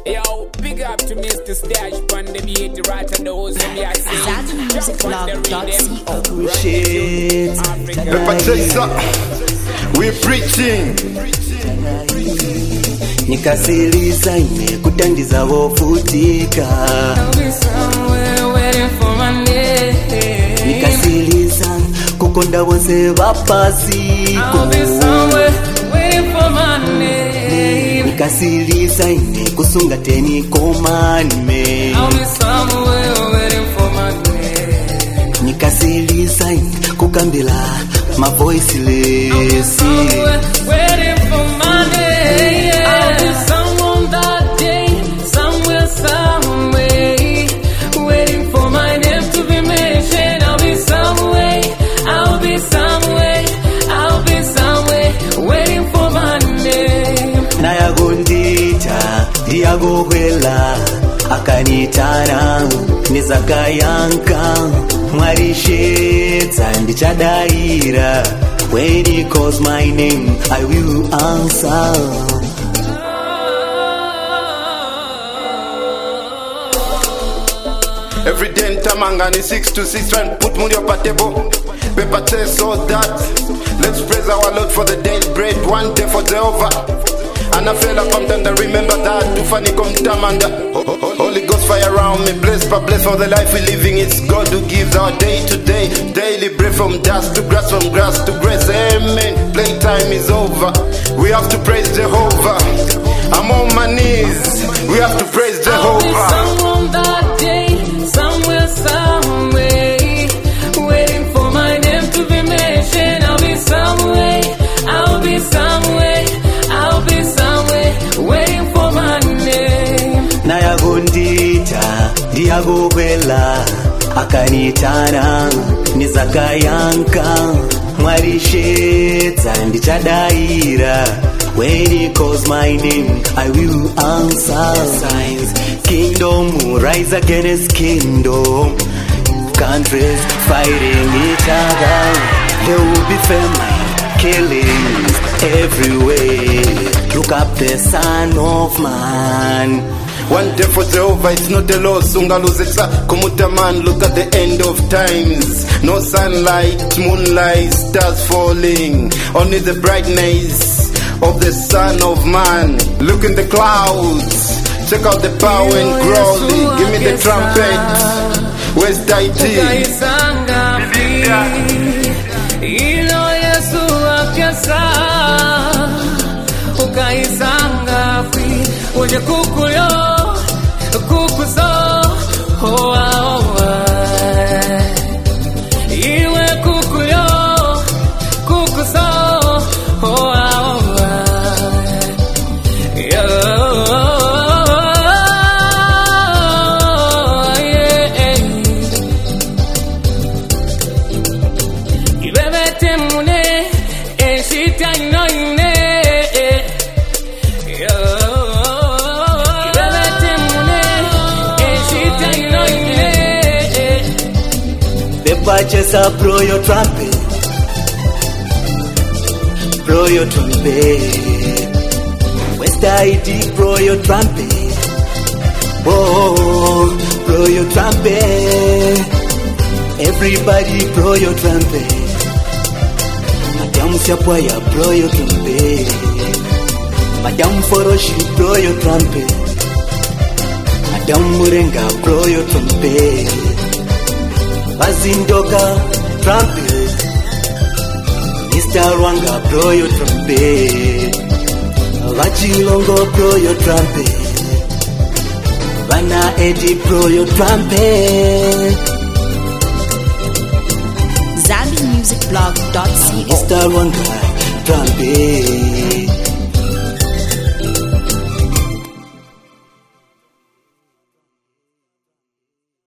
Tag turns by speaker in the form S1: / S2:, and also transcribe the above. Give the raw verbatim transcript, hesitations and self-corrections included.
S1: Yo, big up to Mister Stash on the beat, right and those in the accent. Jump on the rhythm.
S2: Appreciate
S3: Pepper Chaser, we preaching.
S2: Nikasiliza imekutandiza wofutika. Nikasiliza kukonda wonse vapasiko. Nikasiliza ine kusunga teni komanime. Nikasiliza ine kukambila my voiceless.
S4: Waiting for my name. I'll be someone that day, somewhere, some way. Waiting for my name to be mentioned. I'll be somewhere, I'll be somewhere, I'll be somewhere. Waiting for my name.
S2: Nayagundita, diagohwela, akanitana, nizakayanka, mwarishetsa, ndichadaira. When he calls my name, I will answer.
S3: Every day in Tamangani, six to six, try and put money up at table. Paper says all that. Let's praise our Lord for the daily bread, one day for Jehovah. And I feel like I'm done to remember that. To funny come Tamanda. Holy Ghost fire around me, bless, but bless for the life we're living. It's God who gives our day to day. Daily bread from dust to grass, from grass to grace. Amen. Playtime is over. We have to praise Jehovah. I'm on my knees. We have to praise Jehovah.
S4: I'll be someone that day, somewhere, some way. Waiting for my name to be mentioned. I'll be somewhere, I'll be somewhere, I'll be somewhere. Waiting for my name.
S2: Nayagundita, diagohwela, akanitana, nizakayanka, mwarishetsa, ndichadaira. When he calls my name, I will answer. Signs, kingdom rise against kingdom. Countries fighting each other. There will be famine, killings everywhere. Look up the Son of Man.
S3: One day for Jehovah, it's not a loss. Ungaluzesa kumuta man, look at the end of times. No sunlight, moonlight, stars falling. Only the brightness of the Son of Man. Look in the clouds. Check out the power and glory. Give me the trumpet. Where's Daiti?
S4: Ilo Yesu akesa ukaisanga fi uje kukuyo kukuso hoa hoa iwe kukuyo kukuso hoa hoa yeah.
S2: Purchase blow your trumpet, blow your trumpet. West I D, blow your trumpet. Oh, blow your trumpet. Everybody blow your trumpet. Madam Siapoya, blow your trumpet. Madam Foroshi, blow your trumpet. Madam Murenga, blow your trumpet. Bazindoka, trumpet. Mister Rwanga, blow your trumpet. Vachilongo, blow your trumpet. Vana Eddie, blow your trumpet.
S5: Zambi Music Blog dot co.
S2: Mister Rwanga, trumpet.